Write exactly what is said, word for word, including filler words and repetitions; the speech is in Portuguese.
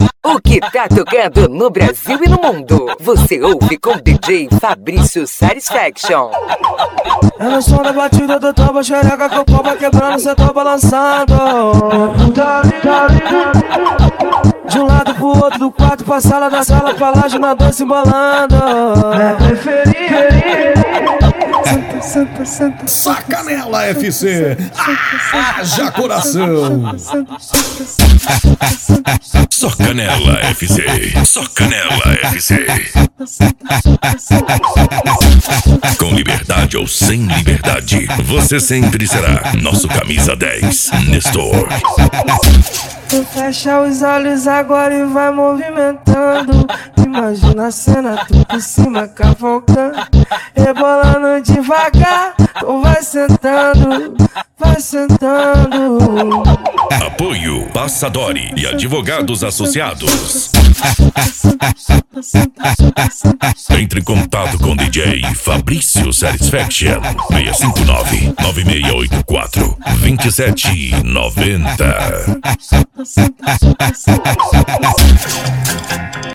O que tá tocando no Brasil e no mundo, você ouve com D J Fabrício Satisfaction. É no som da batida do toba, xereca com o pau vai quebrando, cê tá balançando. De um lado pro outro, do quarto pra sala, da sala pra laje, na dança embolando. É preferir. Santa, santa, santa. Sacanela F C. Haja coração. Só Canela F C. Só Canela F C. Com liberdade ou sem liberdade, você sempre será nosso camisa dez, Nestor. Tu fecha os olhos agora e vai movimentando. Imagina a cena, tu por cima cavalcando, rebolando devagar. Tu vai sentando, vai sentando. Apoio Passadori e Advogados Associados. Entre em contato com D J Fabrício Satisfaction. seis cinco nove, nove seis oito quatro, dois sete nove zero.